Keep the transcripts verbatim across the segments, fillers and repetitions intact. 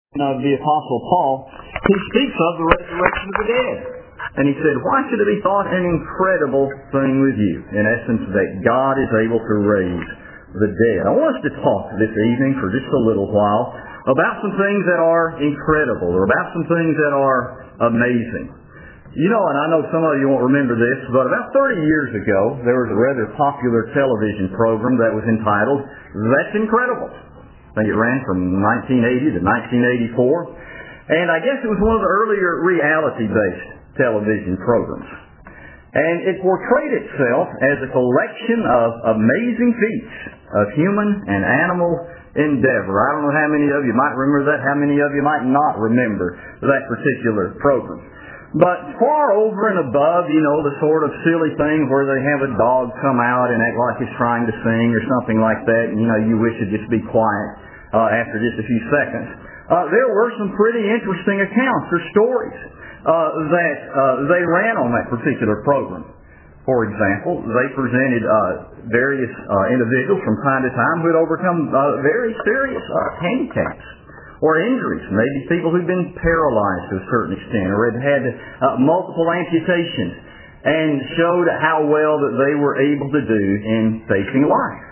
of the Apostle Paul, he speaks of the resurrection of the dead. And he said, why should it be thought an incredible thing with you? In essence, that God is able to raise the dead. I want us to talk this evening for just a little while about some things that are incredible, or about some things that are amazing. You know, and I know some of you won't remember this, but about thirty years ago, there was a rather popular television program that was entitled, That's Incredible. I think it ran from nineteen eighty to nineteen eighty-four. And I guess it was one of the earlier reality-based television programs. And it portrayed itself as a collection of amazing feats of human and animal endeavor. I don't know how many of you might remember that, how many of you might not remember that particular program. But far over and above, you know, the sort of silly things where they have a dog come out and act like it's trying to sing or something like that, and, you know, you wish it'd just be quiet uh, after just a few seconds. Uh, there were some pretty interesting accounts or stories uh, that uh, they ran on that particular program. For example, they presented uh, various uh, individuals from time to time who had overcome uh, very serious uh, handicaps or injuries, maybe people who've been paralyzed to a certain extent, or had had uh, multiple amputations, and showed how well that they were able to do in facing life.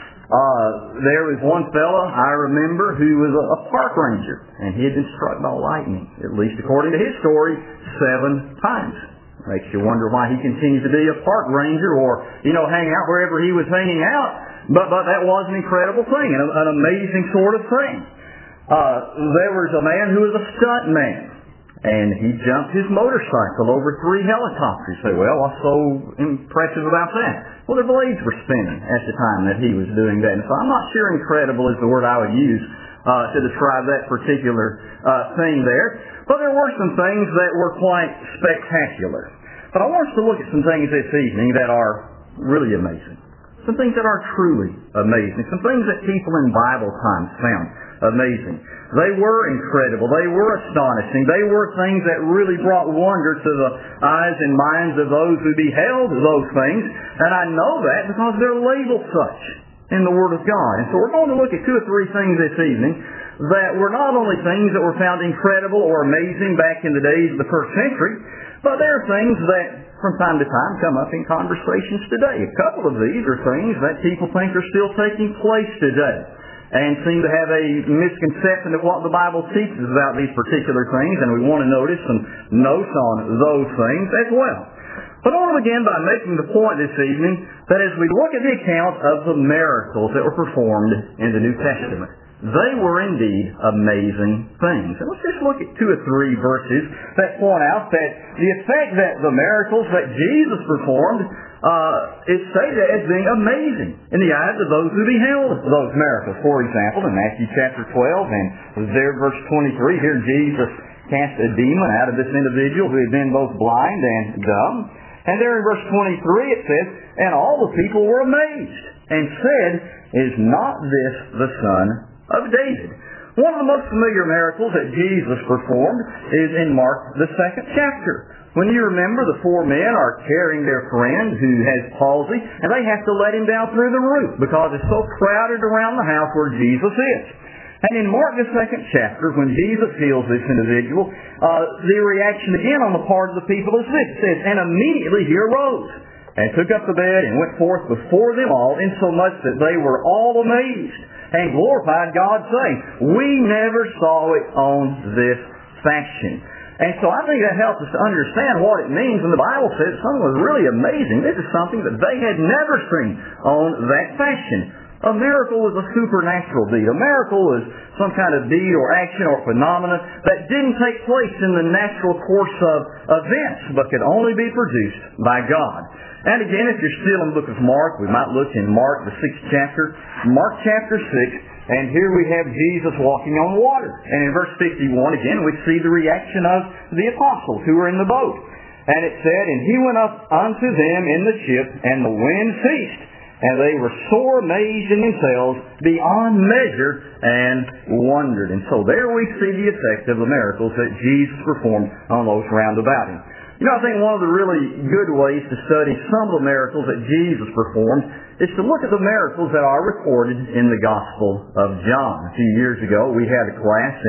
Uh, there was one fellow I remember who was a, a park ranger, and he had been struck by lightning, at least according to his story, seven times. Makes you wonder why he continued to be a park ranger, or, you know, hang out wherever he was hanging out, but, but that was an incredible thing, an, an amazing sort of thing. Uh, there was a man who was a stunt man, and he jumped his motorcycle over three helicopters. You say, well, what's so impressive about that? Well, the blades were spinning at the time that he was doing that. And so I'm not sure incredible is the word I would use uh, to describe that particular uh, thing there. But there were some things that were quite spectacular. But I want us to look at some things this evening that are really amazing. Some things that are truly amazing. Some things that people in Bible times found amazing. They were incredible. They were astonishing. They were things that really brought wonder to the eyes and minds of those who beheld those things. And I know that because they're labeled such in the Word of God. And so we're going to look at two or three things this evening that were not only things that were found incredible or amazing back in the days of the first century, but they're things that from time to time come up in conversations today. A couple of these are things that people think are still taking place today, and seem to have a misconception of what the Bible teaches about these particular things, and we want to notice some notes on those things as well. But I want to begin by making the point this evening that as we look at the account of the miracles that were performed in the New Testament, they were indeed amazing things. And let's just look at two or three verses that point out that the effect that the miracles that Jesus performed Uh, is stated as being amazing in the eyes of those who beheld those miracles. For example, in Matthew chapter twelve and there verse twenty-three, here Jesus cast a demon out of this individual who had been both blind and dumb. And there in verse twenty-three it says, and all the people were amazed and said, is not this the Son of David? One of the most familiar miracles that Jesus performed is in Mark, the second chapter. When you remember, the four men are carrying their friend who has palsy, and they have to let him down through the roof because it's so crowded around the house where Jesus is. And in Mark, the second chapter, when Jesus heals this individual, uh, the reaction again on the part of the people is this. It says, and immediately he arose and took up the bed and went forth before them all, insomuch that they were all amazed and glorified God, saying, we never saw it on this fashion. And so I think that helps us to understand what it means when the Bible says something was really amazing. This is something that they had never seen on that fashion. A miracle was a supernatural deed. A miracle was some kind of deed or action or phenomenon that didn't take place in the natural course of events, but could only be produced by God. And again, if you're still in the book of Mark, we might look in Mark, the sixth chapter, Mark chapter six, and here we have Jesus walking on water. And in verse fifty-one, again, we see the reaction of the apostles who were in the boat. And it said, and he went up unto them in the ship, and the wind ceased. And they were sore amazed in themselves beyond measure, and wondered. And so there we see the effect of the miracles that Jesus performed on those round about him. You know, I think one of the really good ways to study some of the miracles that Jesus performed is to look at the miracles that are recorded in the Gospel of John. A few years ago, we had a class in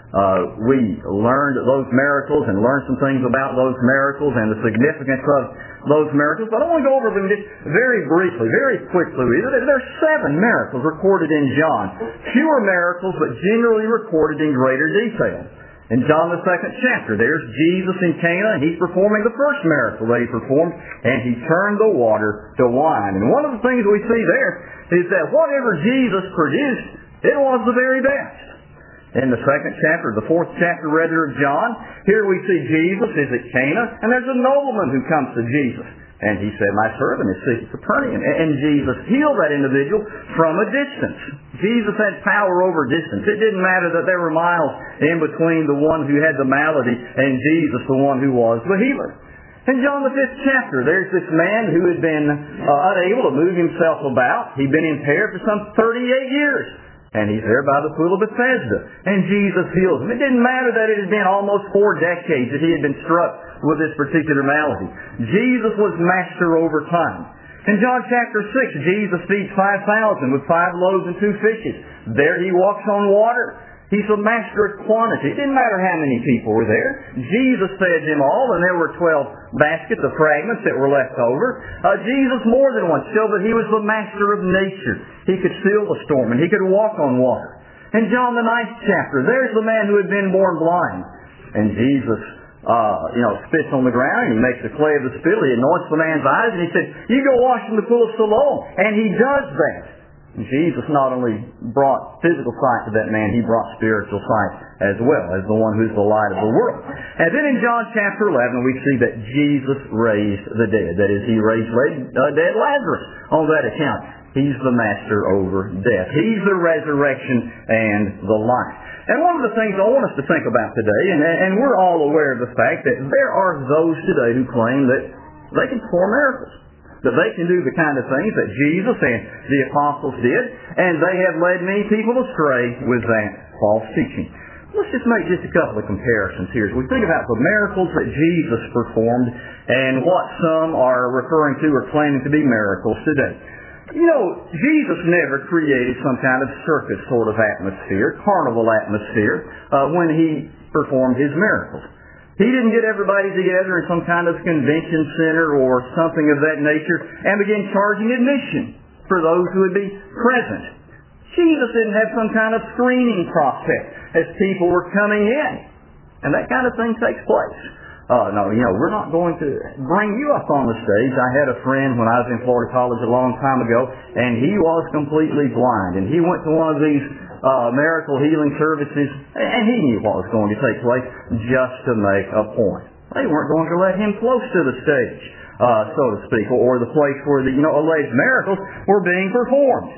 Uh, we learned those miracles and learned some things about those miracles and the significance of those miracles. But I want to go over them just very briefly, very quickly. There are seven miracles recorded in John. Fewer miracles, but generally recorded in greater detail. In John the second chapter, there's Jesus in Cana, and he's performing the first miracle that he performed, and he turned the water to wine. And one of the things we see there is that whatever Jesus produced, it was the very best. In the second chapter, the fourth chapter rather of John, here we see Jesus is at Cana, and there's a nobleman who comes to Jesus. And he said, my servant is sick at Capernaum. And Jesus healed that individual from a distance. Jesus had power over distance. It didn't matter that there were miles in between the one who had the malady and Jesus, the one who was the healer. In John the fifth chapter, there's this man who had been uh, unable to move himself about. He'd been impaired for some thirty-eight years. And he's there by the pool of Bethesda. And Jesus heals him. It didn't matter that it had been almost four decades that he had been struck with this particular malady. Jesus was master over time. In John chapter six, Jesus feeds five thousand with five loaves and two fishes. There he walks on water. He's a master of quantity. It didn't matter how many people were there. Jesus fed them all, and there were twelve baskets of fragments that were left over. Uh, Jesus more than once showed that he was the master of nature. He could still the storm, and he could walk on water. In John the ninth chapter, there's the man who had been born blind. And Jesus, uh, you know, spits on the ground, and he makes the clay of the spittle. He anoints the man's eyes, and he said, you go wash in the pool of Siloam. And he does that. Jesus not only brought physical sight to that man, he brought spiritual sight as well, as the one who's the light of the world. And then in John chapter eleven, we see that Jesus raised the dead. That is, he raised uh, dead Lazarus on that account. He's the master over death. He's the resurrection and the life. And one of the things I want us to think about today, and, and we're all aware of the fact that there are those today who claim that they can perform miracles, that they can do the kind of things that Jesus and the apostles did, and they have led many people astray with that false teaching. Let's just make just a couple of comparisons here. As we think about the miracles that Jesus performed and what some are referring to or claiming to be miracles today. You know, Jesus never created some kind of circus sort of atmosphere, carnival atmosphere, uh, when he performed his miracles. He didn't get everybody together in some kind of convention center or something of that nature and begin charging admission for those who would be present. Jesus didn't have some kind of screening process as people were coming in. And that kind of thing takes place. Uh, no, you know, we're not going to bring you up on the stage. I had a friend when I was in Florida College a long time ago, and he was completely blind. And he went to one of these Uh, miracle healing services, and he knew what was going to take place just to make a point. They weren't going to let him close to the stage, uh, so to speak, or the place where the, you know, alleged miracles were being performed.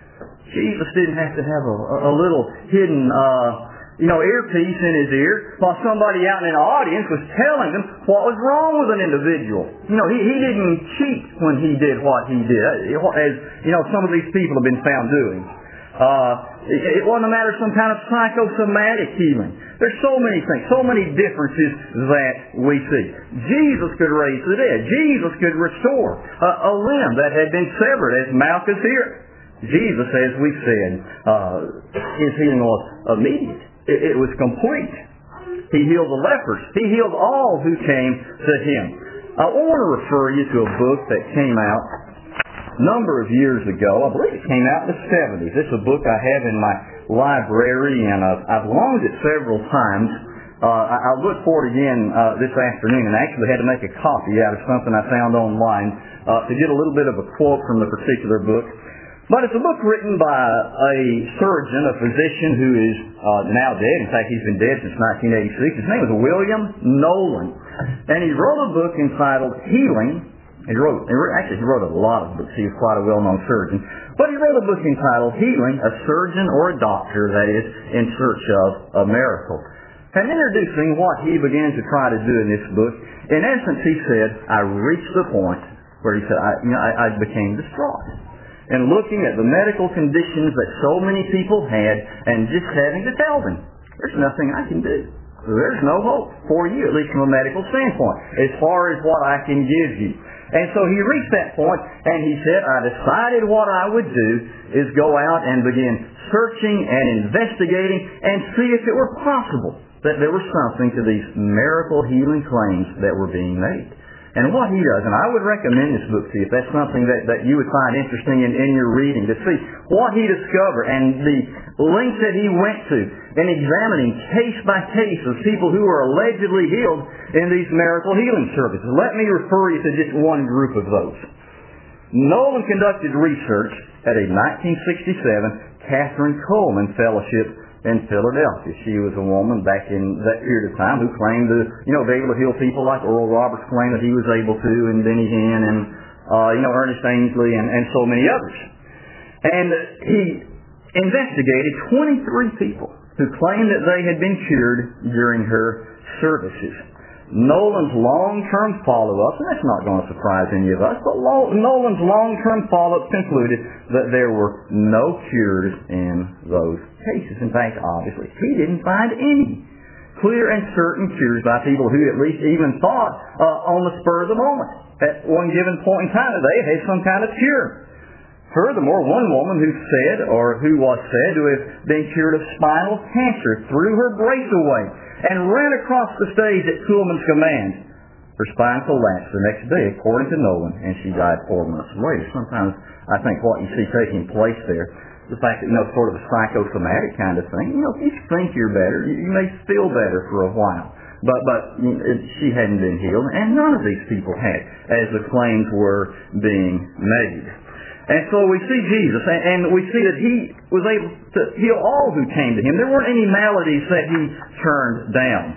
Jesus didn't have to have a, a little hidden, uh, you know, earpiece in his ear while somebody out in an audience was telling them what was wrong with an individual. You know, he, he didn't cheat when he did what he did, as, you know, some of these people have been found doing. Uh, it, it wasn't a matter of some kind of psychosomatic healing. There's so many things, so many differences that we see. Jesus could raise the dead. Jesus could restore a, a limb that had been severed, as Malchus here. Jesus, as we've said, uh, his healing was immediate. It, it was complete. He healed the lepers. He healed all who came to him. I want to refer you to a book that came out number of years ago. I believe it came out in the seventies. It's a book I have in my library, and I've, I've loaned it several times. Uh, I, I looked for it again uh, this afternoon, and I actually had to make a copy out of something I found online uh, to get a little bit of a quote from the particular book. But it's a book written by a surgeon, a physician who is uh, now dead. In fact, he's been dead since nineteen eighty-six. His name is William Nolan. And he wrote a book entitled Healing. He wrote, actually he wrote a lot of books. He was quite a well-known surgeon. But he wrote a book entitled Healing, a Surgeon or a Doctor, that is, in search of a miracle. And introducing what he began to try to do in this book, in essence he said, I reached the point where he said, I, you know, I, I became distraught. And looking at the medical conditions that so many people had and just having to tell them, there's nothing I can do. there's no hope for you, at least from a medical standpoint, as far as what I can give you. And so he reached that point, and he said, I decided what I would do is go out and begin searching and investigating and see if it were possible that there was something to these miracle healing claims that were being made. And what he does, and I would recommend this book to you if that's something that, that you would find interesting in, in your reading, to see what he discovered and the lengths that he went to in examining case by case of people who were allegedly healed in these miracle healing services. Let me refer you to just one group of those. Nolan conducted research at a nineteen sixty-seven Catherine Coleman Fellowship in Philadelphia. She was a woman back in that period of time who claimed to, you know, be able to heal people like Oral Roberts claimed that he was able to, and Benny Hinn, and, uh, you know, Ernest Ainsley, and, and so many others. And he investigated twenty-three people who claimed that they had been cured during her services. Nolan's long-term follow-ups, and that's not going to surprise any of us, but Nolan's long-term follow-ups concluded that there were no cures in those cases. In fact, obviously, he didn't find any clear and certain cures by people who at least even thought uh, on the spur of the moment at one given point in time that they had some kind of cure. Furthermore, one woman who said, or who was said to have been cured of spinal cancer, threw her brace away and ran across the stage at Kuhlman's command. Her spine collapsed the next day, according to Nolan, and she died four months later. Sometimes I think what you see taking place there, the fact that, you know, sort of a psychosomatic kind of thing, you know, if you think you're better, you may feel better for a while. But but she hadn't been healed, and none of these people had, as the claims were being made. And so we see Jesus, and we see that He was able to heal all who came to Him. There weren't any maladies that He turned down.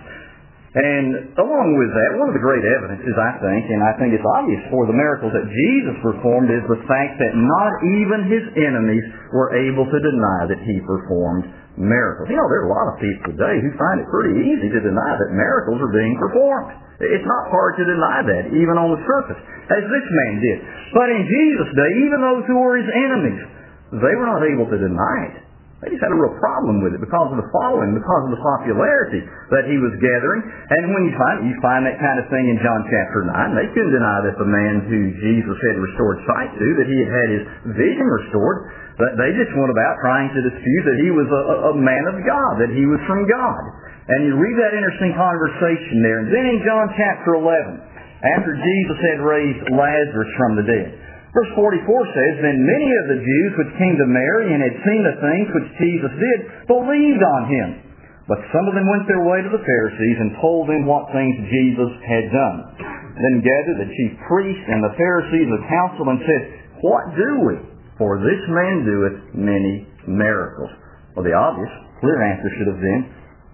And along with that, one of the great evidences, I think, and I think it's obvious for the miracles that Jesus performed, is the fact that not even His enemies were able to deny that He performed miracles. You know, there are a lot of people today who find it pretty easy to deny that miracles are being performed. It's not hard to deny that, even on the surface, as this man did. But in Jesus' day, even those who were His enemies, they were not able to deny it. They just had a real problem with it because of the following, because of the popularity that He was gathering. And when you find you find that kind of thing in John chapter nine, they couldn't deny that the man who Jesus had restored sight to, that he had had his vision restored, but they just went about trying to dispute that he was a, a man of God, that he was from God. And you read that interesting conversation there. And then in John chapter eleven, after Jesus had raised Lazarus from the dead, verse forty-four says, Then many of the Jews which came to Mary and had seen the things which Jesus did believed on Him. But some of them went their way to the Pharisees and told them what things Jesus had done. Then gathered the chief priests and the Pharisees of the council and said, What do we? For this man doeth many miracles. Well, the obvious, clear answer should have been,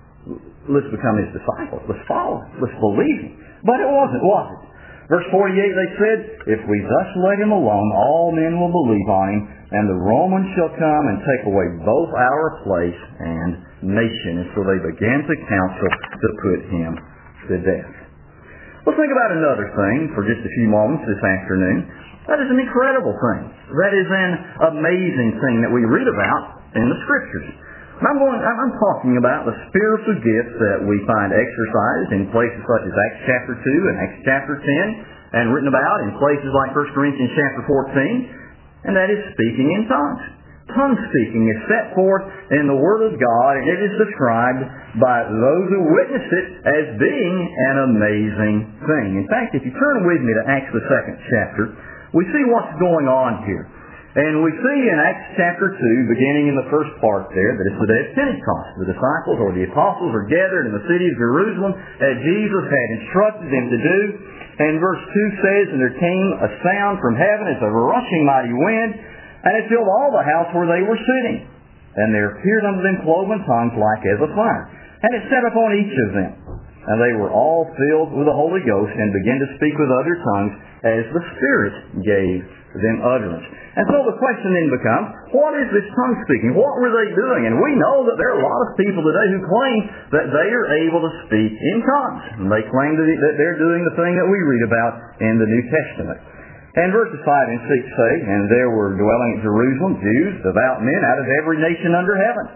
let's become His disciples. Let's follow Him. Let's believe Him. But it wasn't, was it? Verse forty-eight, they said, If we thus let Him alone, all men will believe on Him, and the Romans shall come and take away both our place and nation. And so they began to counsel to put Him to death. Let's think about another thing for just a few moments this afternoon. That is an incredible thing. That is an amazing thing that we read about in the Scriptures. I'm going. I'm talking about the spiritual gifts that we find exercised in places such as Acts chapter two and Acts chapter ten, and written about in places like First Corinthians chapter fourteen, and that is speaking in tongues. Tongue speaking is set forth in the Word of God, and it is described by those who witness it as being an amazing thing. In fact, if you turn with me to Acts the second chapter, we see what's going on here. And we see in Acts chapter two, beginning in the first part there, that it's the day of Pentecost. The disciples or the apostles are gathered in the city of Jerusalem as Jesus had instructed them to do. And verse two says, And there came a sound from heaven as of a rushing mighty wind, and it filled all the house where they were sitting. And there appeared unto them cloven tongues like as of fire. And it sat upon each of them. And they were all filled with the Holy Ghost, and began to speak with other tongues as the Spirit gave them utterance. And so the question then becomes, what is this tongue speaking? What were they doing? And we know that there are a lot of people today who claim that they are able to speak in tongues. And they claim that they're doing the thing that we read about in the New Testament. And verses five and six say, And there were dwelling at Jerusalem Jews, devout men out of every nation under heaven.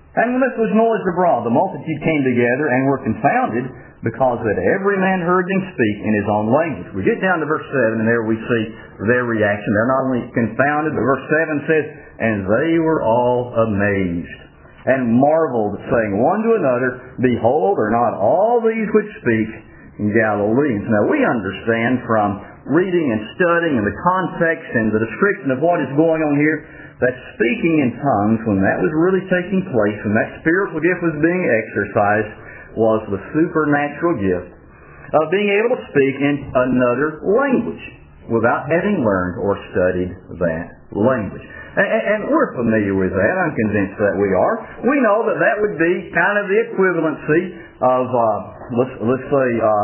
And when this was noised abroad, the multitude came together and were confounded, because that every man heard them speak in his own language. We get down to verse seven, and there we see their reaction. They're not only confounded, but verse seven says, and they were all amazed, and marveled, saying one to another, behold, are not all these which speak Galileans? Now we understand from reading and studying and the context and the description of what is going on here, that speaking in tongues, when that was really taking place, when that spiritual gift was being exercised, was the supernatural gift of being able to speak in another language without having learned or studied that language. And, and we're familiar with that. I'm convinced that we are. We know that that would be kind of the equivalency of, uh, let's, let's say, uh,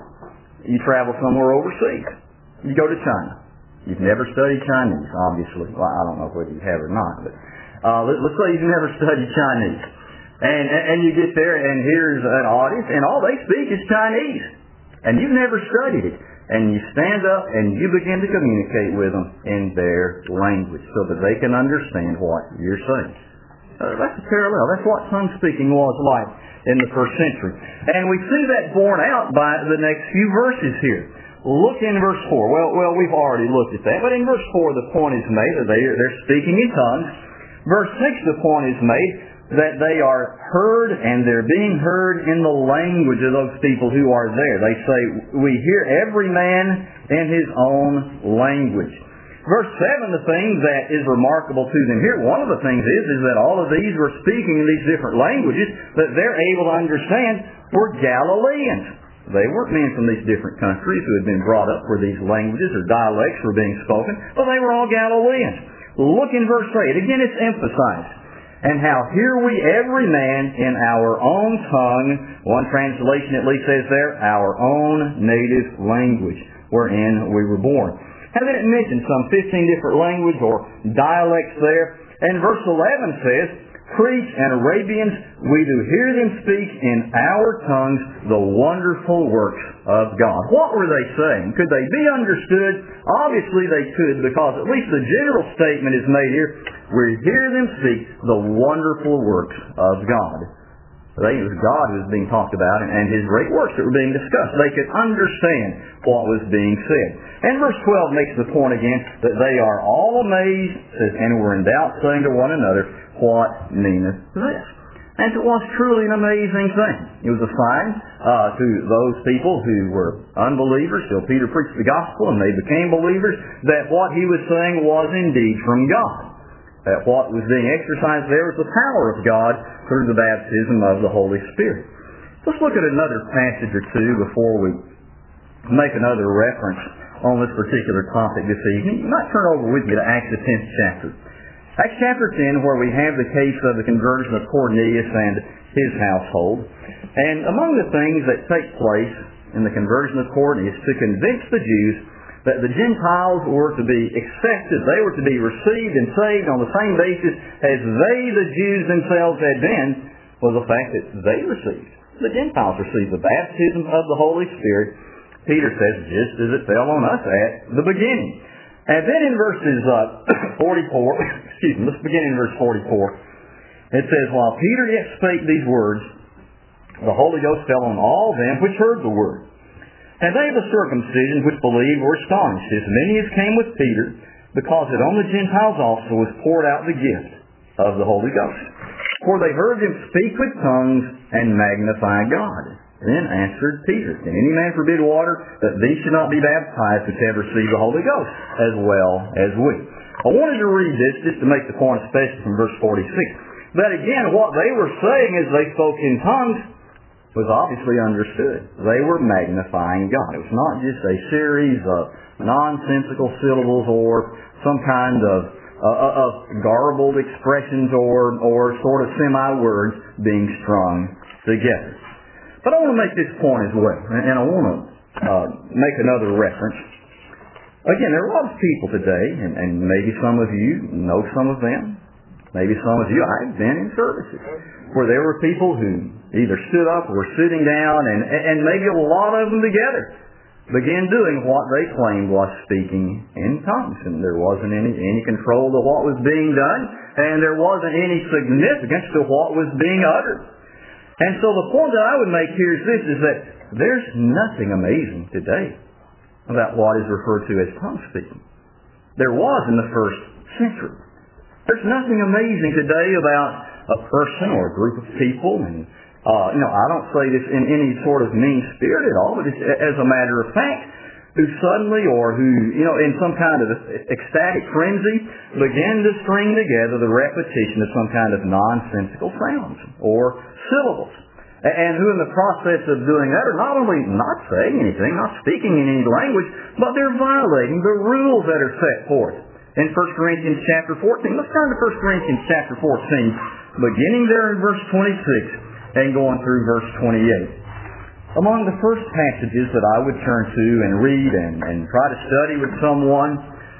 you travel somewhere overseas. You go to China. You've never studied Chinese, obviously. Well, I don't know whether you have or not, but uh, let, let's say you've never studied Chinese. And, and, and you get there, and here's an audience, and all they speak is Chinese. And you've never studied it. And you stand up, and you begin to communicate with them in their language so that they can understand what you're saying. Uh, that's a parallel. That's what tongue speaking was like in the first century. And we see that borne out by the next few verses here. Look in verse four. Well, well, we've already looked at that. But in verse four, the point is made that they, they're speaking in tongues. Verse six, the point is made that they are heard, and they're being heard in the language of those people who are there. They say, we hear every man in his own language. Verse seven, the thing that is remarkable to them here, one of the things is, is that all of these were speaking in these different languages that they're able to understand were Galileans. They weren't men from these different countries who had been brought up where these languages or dialects were being spoken, but they were all Galileans. Look in verse eight. Again, it's emphasized. And how hear we every man in our own tongue, one translation at least says there, our own native language, wherein we were born. And then it mentions some fifteen different languages or dialects there. And verse eleven says, Cretes and Arabians, we do hear them speak in our tongues the wonderful works of God. What were they saying? Could they be understood? Obviously they could, because at least the general statement is made here. We hear them speak the wonderful works of God. They, it was God who was being talked about, and His great works that were being discussed. They could understand what was being said. And verse twelve makes the point again that they are all amazed, says, and were in doubt, saying to one another, what meaneth this? And it was truly an amazing thing. It was a sign uh, to those people who were unbelievers till Peter preached the gospel and they became believers, that what he was saying was indeed from God. That what was being exercised there was the power of God through the baptism of the Holy Spirit. Let's look at another passage or two before we make another reference on this particular topic this evening. You might turn over with me to Acts the tenth chapter. Acts chapter ten, where we have the case of the conversion of Cornelius and his household. And among the things that take place in the conversion of Cornelius to convince the Jews that the Gentiles were to be accepted, they were to be received and saved on the same basis as they, the Jews themselves, had been, was the fact that they received, the Gentiles received the baptism of the Holy Spirit, Peter says, just as it fell on us at the beginning. And then in verses uh, forty-four, excuse me, let's begin in verse forty-four. It says, while Peter yet spake these words, the Holy Ghost fell on all them which heard the word. And they of the circumcision which believed were astonished, as many as came with Peter, because that on the Gentiles also was poured out the gift of the Holy Ghost. For they heard them speak with tongues and magnify God. Then answered Peter, can any man forbid water, that these should not be baptized which have received the Holy Ghost, as well as we? I wanted to read this just to make the point, especially from verse forty-six. That again, what they were saying as they spoke in tongues was obviously understood. They were magnifying God. It was not just a series of nonsensical syllables or some kind of, uh, of garbled expressions or, or sort of semi-words being strung together. But I want to make this point as well, and I want to uh, make another reference. Again, there are a lot of people today, and, and maybe some of you know some of them. Maybe some of you, I've been in services where there were people who either stood up or were sitting down, and, and maybe a lot of them together began doing what they claimed was speaking in tongues. And there wasn't any, any control to what was being done, and there wasn't any significance to what was being uttered. And so the point that I would make here is this, is that there's nothing amazing today about what is referred to as tongue speaking. There was in the first century. There's nothing amazing today about a person or a group of people, and uh, you know, I don't say this in any sort of mean spirit at all, but it's as a matter of fact, who suddenly or who, you know, in some kind of ecstatic frenzy began to string together the repetition of some kind of nonsensical sounds or syllables. And who in the process of doing that are not only not saying anything, not speaking in any language, but they're violating the rules that are set forth in First Corinthians chapter fourteen. Let's turn to First Corinthians chapter fourteen, beginning there in verse twenty-six and going through verse twenty-eight. Among the first passages that I would turn to and read and, and try to study with someone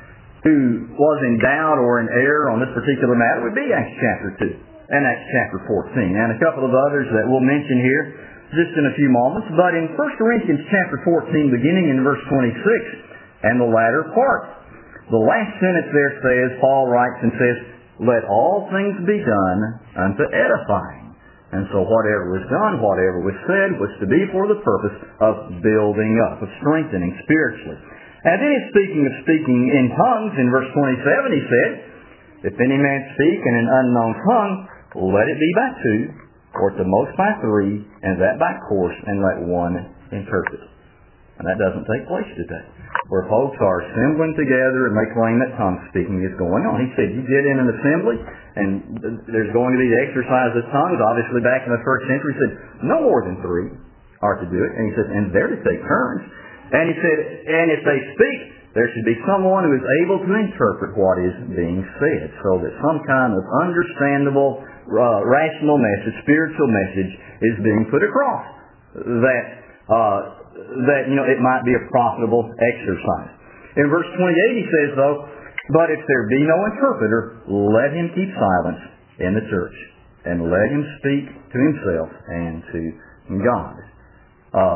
who was in doubt or in error on this particular matter would be Acts chapter two. And Acts chapter fourteen, and a couple of others that we'll mention here just in a few moments. But in First Corinthians chapter fourteen, beginning in verse twenty-six, and the latter part, the last sentence there says, Paul writes and says, "Let all things be done unto edifying." And so whatever was done, whatever was said, was to be for the purpose of building up, of strengthening spiritually. And then in speaking of speaking in tongues, in verse twenty-seven, he said, "If any man speak in an unknown tongue, let it be by two, or at the most by three, and that by course, and let one interpret." And that doesn't take place today, where folks are assembling together and they claim that tongue speaking is going on. He said, you get in an assembly, and there's going to be the exercise of tongues. Obviously, back in the first century, he said, no more than three are to do it. And he says, and they're to take turns. And he said, and if they speak, there should be someone who is able to interpret what is being said, so that some kind of understandable, uh, rational message, spiritual message is being put across. That, uh, that, you know, it might be a profitable exercise. In verse twenty-eight he says, though, "But if there be no interpreter, let him keep silence in the church, and let him speak to himself and to God." Uh,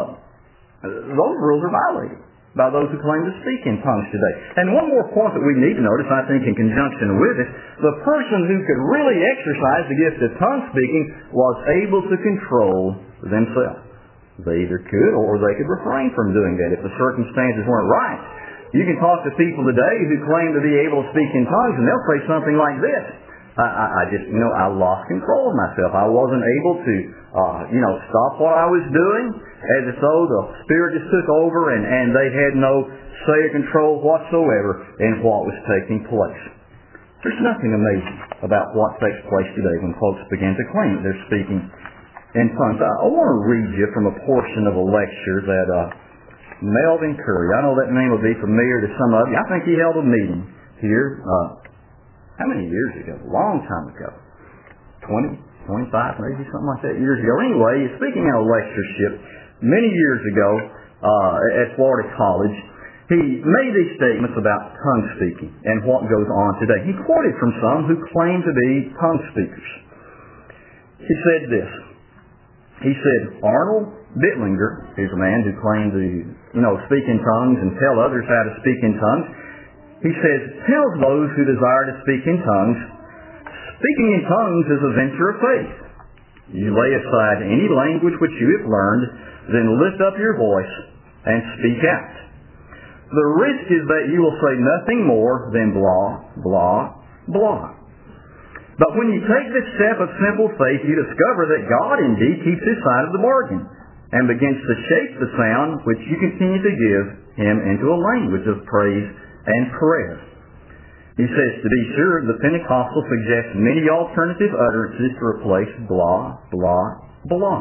those rules are violated by those who claim to speak in tongues today. And one more point that we need to notice, I think, in conjunction with it, the person who could really exercise the gift of tongue speaking was able to control themselves. They either could or they could refrain from doing that if the circumstances weren't right. You can talk to people today who claim to be able to speak in tongues, and they'll say something like this. I, I, I just, you know, I lost control of myself. I wasn't able to, uh, you know, stop what I was doing, as though the Spirit just took over and, and they had no say or control whatsoever in what was taking place. There's nothing amazing about what takes place today when folks begin to claim that they're speaking in tongues. I, I want to read you from a portion of a lecture that uh, Melvin Curry, I know that name will be familiar to some of you. I think he held a meeting here, uh, how many years ago? A long time ago. twenty, twenty-five, maybe something like that years ago. Anyway, speaking of lectureship, many years ago uh, at Florida College, he made these statements about tongue speaking and what goes on today. He quoted from some who claim to be tongue speakers. He said this. He said, Arnold Bittlinger, who's a man who claimed to, you know, speak in tongues and tell others how to speak in tongues, he says, tells those who desire to speak in tongues, speaking in tongues is a venture of faith. You lay aside any language which you have learned, then lift up your voice and speak out. The risk is that you will say nothing more than blah, blah, blah. But when you take this step of simple faith, you discover that God indeed keeps his side of the bargain and begins to shape the sound which you continue to give him into a language of praise and prayer. He says, to be sure, the Pentecostal suggests many alternative utterances to replace blah, blah, blah.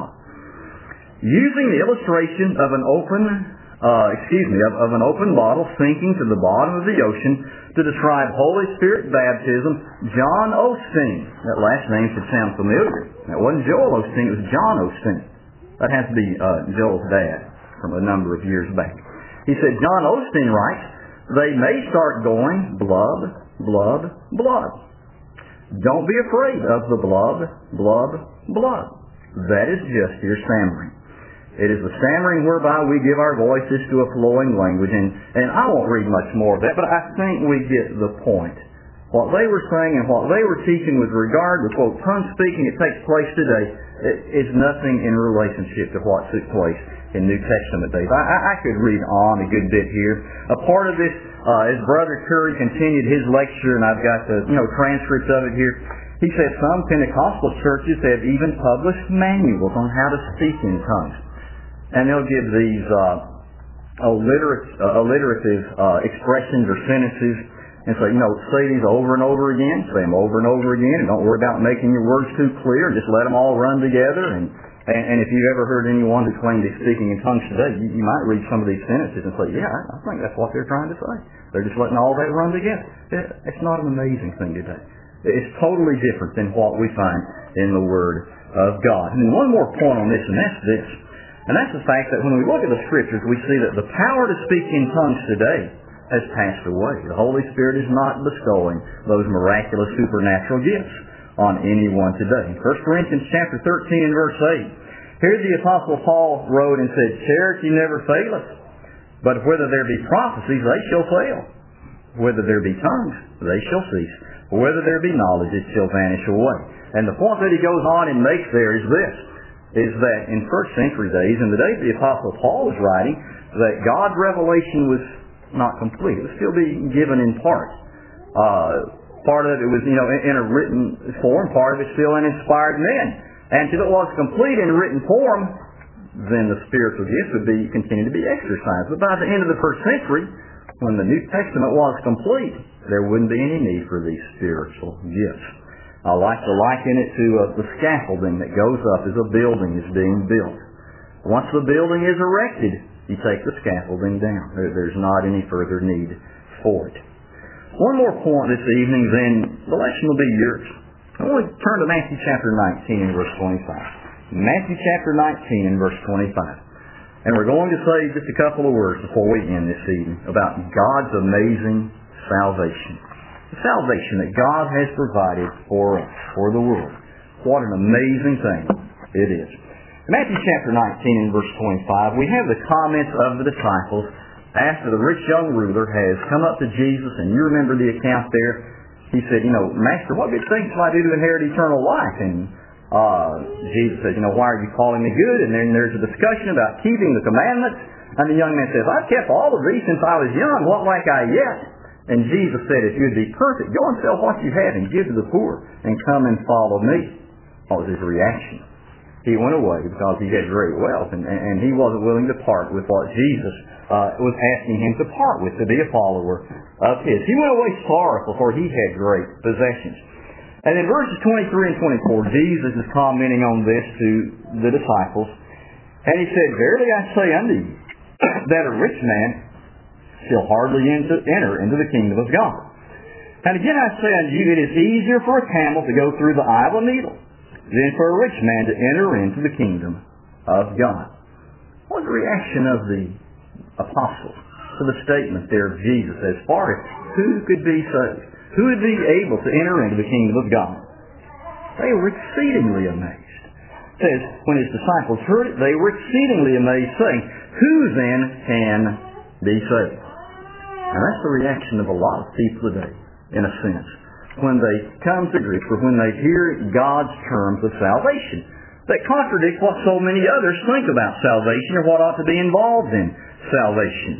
Using the illustration of an open, uh, excuse me, of, of an open bottle sinking to the bottom of the ocean to describe Holy Spirit baptism, John Osteen, that last name should sound familiar. That wasn't Joel Osteen, it was John Osteen. That has to be uh, Joel's dad from a number of years back. He said, John Osteen writes, they may start going blub, blub, blub. Don't be afraid of the blub, blub, blub. That is just your stammering. It is the stammering whereby we give our voices to a flowing language. And, and I won't read much more of that, but I think we get the point. What they were saying and what they were teaching with regard to, quote, tongue speaking that takes place today is nothing in relationship to what took place in New Testament days. I, I could read on a good bit here. A part of this, uh, as Brother Curry continued his lecture, and I've got the you know transcript of it here, he said some Pentecostal churches have even published manuals on how to speak in tongues. And they'll give these uh, alliterat- uh, alliterative uh, expressions or sentences and say, you know, say these over and over again, say them over and over again, and don't worry about making your words too clear, just let them all run together. And, and, and if you've ever heard anyone who claimed to be speaking in tongues today, you, you might read some of these sentences and say, yeah, I think that's what they're trying to say. They're just letting all that run together. It, it's not an amazing thing today. It's totally different than what we find in the Word of God. And one more point on this, and that's this. And that's the fact that when we look at the Scriptures, we see that the power to speak in tongues today has passed away. The Holy Spirit is not bestowing those miraculous supernatural gifts on anyone today. In First Corinthians chapter thirteen and verse eight, here the Apostle Paul wrote and said, charity never faileth, but whether there be prophecies, they shall fail. Whether there be tongues, they shall cease. Whether there be knowledge, it shall vanish away. And the point that he goes on and makes there is this, is that in first century days, in the days the Apostle Paul was writing, that God's revelation was not complete. It was still being given in part. Uh, part of it was, you know, in, in a written form. Part of it still in inspired men. And until it was complete in written form, then the spiritual gifts would be continue to be exercised. But by the end of the first century, when the New Testament was complete, there wouldn't be any need for these spiritual gifts. I like to liken it to uh, the scaffolding that goes up as a building is being built. Once the building is erected, you take the scaffolding down. There, there's not any further need for it. One more point this evening, then the lesson will be yours. I want to turn to Matthew chapter nineteen and verse twenty-five. Matthew chapter nineteen and verse twenty-five. And we're going to say just a couple of words before we end this evening about God's amazing salvation. The salvation that God has provided for us, for the world. What an amazing thing it is. In Matthew chapter nineteen and verse twenty-five, we have the comments of the disciples after the rich young ruler has come up to Jesus, and you remember the account there. He said, you know, Master, what good things shall I do to inherit eternal life? And uh, Jesus says, you know, why are you calling me good? And then there's a discussion about keeping the commandments. And the young man says, I've kept all of these since I was young. What lack I yet? And Jesus said, if you'd be perfect, go and sell what you have and give to the poor, and come and follow me. What was his reaction? He went away because he had great wealth, and, and he wasn't willing to part with what Jesus uh, was asking him to part with, to be a follower of his. He went away sorrowful, for he had great possessions. And in verses twenty-three and twenty-four, Jesus is commenting on this to the disciples, and he said, verily I say unto you, that a rich man shall hardly enter into the kingdom of God. And again I say unto you, it is easier for a camel to go through the eye of a needle than for a rich man to enter into the kingdom of God. What was the reaction of the apostles to the statement there of Jesus as far as who could be saved? Who would be able to enter into the kingdom of God? They were exceedingly amazed. It says, when his disciples heard it, they were exceedingly amazed, saying, who then can be saved? And that's the reaction of a lot of people today, in a sense, when they come to grips or when they hear God's terms of salvation that contradict what so many others think about salvation or what ought to be involved in salvation.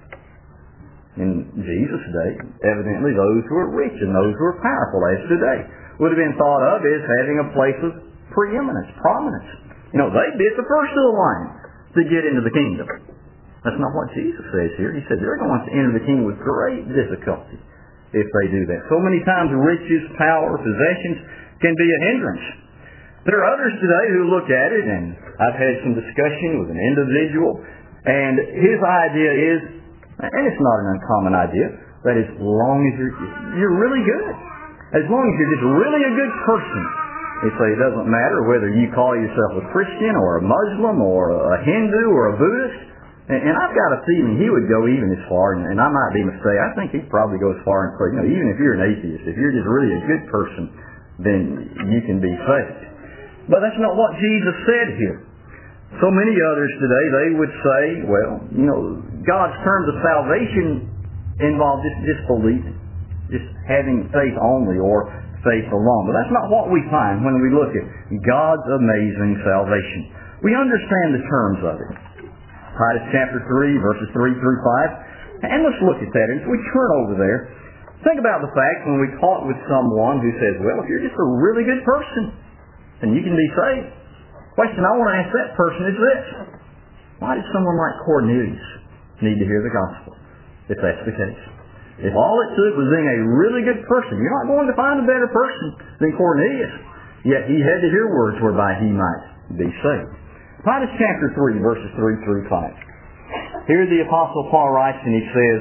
In Jesus' day, evidently those who are rich and those who are powerful, as today, would have been thought of as having a place of preeminence, prominence. You know, they'd be at the first of the line to get into the kingdom. That's not what Jesus says here. He said they're going to enter the kingdom with great difficulty if they do that. So many times riches, power, possessions can be a hindrance. There are others today who look at it, and I've had some discussion with an individual, and his idea is, and it's not an uncommon idea, that as long as you're, you're really good, as long as you're just really a good person, they say it doesn't matter whether you call yourself a Christian or a Muslim or a Hindu or a Buddhist. And, and I've got a feeling he would go even as far, and, and I might be mistaken, I think he'd probably go as far and say, you know, even if you're an atheist, if you're just really a good person, then you can be saved. But that's not what Jesus said here. So many others today, they would say, well, you know, God's terms of salvation involve just, just believing, just having faith only or faith alone. But that's not what we find when we look at God's amazing salvation. We understand the terms of it. Titus chapter three, verses three through five. And let's look at that. As we turn over there, think about the fact when we talk with someone who says, well, if you're just a really good person, then you can be saved. Question I want to ask that person is this: why did someone like Cornelius need to hear the gospel, if that's the case? If all it took was being a really good person, you're not going to find a better person than Cornelius. Yet he had to hear words whereby he might be saved. Titus chapter three, verses three through five. Here the Apostle Paul writes, and he says,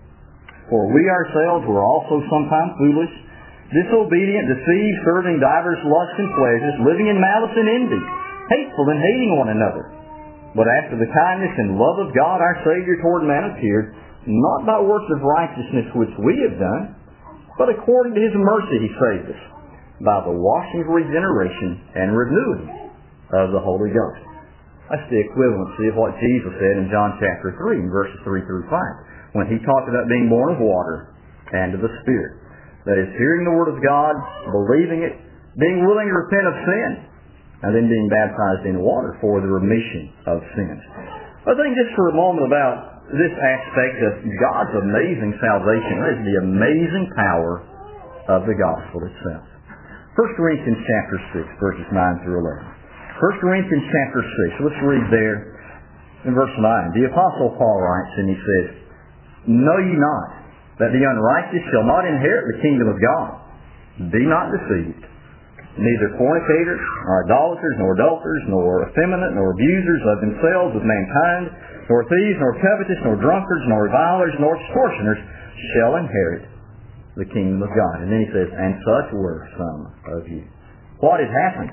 "For we ourselves were also sometimes foolish, disobedient, deceived, serving divers lusts and pleasures, living in malice and envy, hateful and hating one another. But after the kindness and love of God our Savior toward man appeared, not by works of righteousness which we have done, but according to His mercy He saved us, by the washing of regeneration and renewing of the Holy Ghost." That's the equivalency of what Jesus said in John chapter three, verses three through five, when He talked about being born of water and of the Spirit. That is, hearing the Word of God, believing it, being willing to repent of sin, and then being baptized in water for the remission of sins. I think just for a moment about this aspect of God's amazing salvation. That is the amazing power of the gospel itself. First Corinthians chapter six, verses nine through eleven. First Corinthians chapter six, let's read there in verse nine. The Apostle Paul writes, and he says, "Know ye not that the unrighteous shall not inherit the kingdom of God? Be not deceived. Neither fornicators, nor idolaters, nor adulterers, nor effeminate, nor abusers of themselves with mankind, nor thieves, nor covetous, nor drunkards, nor revilers, nor extortioners shall inherit the kingdom of God." And then he says, "And such were some of you." What had happened?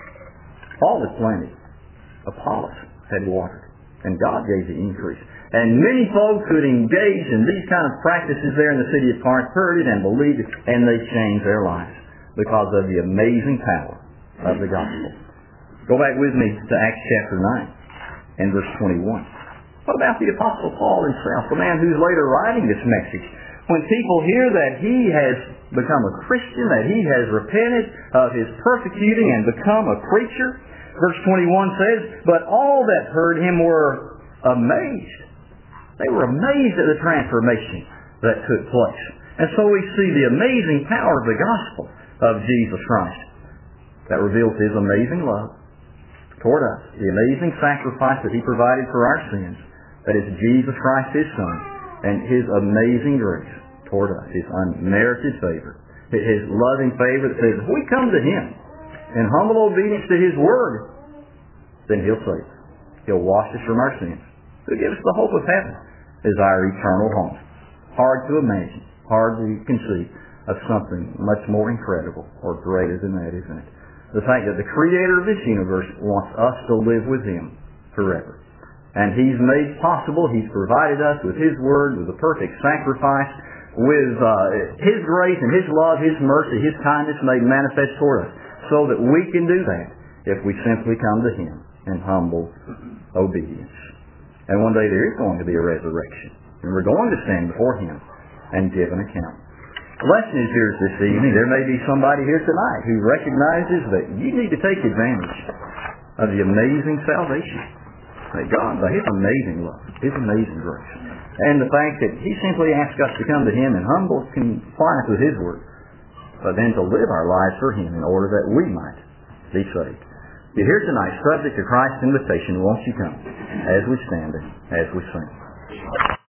Paul had planted, Apollos had watered, and God gave the increase. And many folks who had engaged in these kind of practices there in the city of Corinth heard it and believed it, and they changed their lives because of the amazing power of the gospel. Go back with me to Acts chapter nine and verse twenty-one. What about the Apostle Paul himself, the man who's later writing this message? When people hear that he has become a Christian, that he has repented of his persecuting and become a preacher, verse twenty-one says, "But all that heard him were amazed." They were amazed at the transformation that took place. And so we see the amazing power of the gospel of Jesus Christ that reveals His amazing love toward us, the amazing sacrifice that He provided for our sins, that is Jesus Christ His Son, and His amazing grace toward us, His unmerited favor, His loving favor that says if we come to Him in humble obedience to His Word, then He'll save us. He'll wash us from our sins. He'll give us the hope of heaven as our eternal home. Hard to imagine, hard to conceive of something much more incredible or greater than that, isn't it? The fact that the Creator of this universe wants us to live with Him forever. And He's made possible, He's provided us with His Word, with a perfect sacrifice, with uh, His grace and His love, His mercy, His kindness made manifest toward us, so that we can do that if we simply come to Him in humble obedience. And one day there is going to be a resurrection, and we're going to stand before Him and give an account. The lesson is yours this evening. There may be somebody here tonight who recognizes that you need to take advantage of the amazing salvation that God, by His amazing love, His amazing grace, and the fact that He simply asks us to come to Him in humble compliance with His Word, but then to live our lives for Him in order that we might be saved. You're here tonight, subject to Christ's invitation. Won't you come as we stand and as we sing?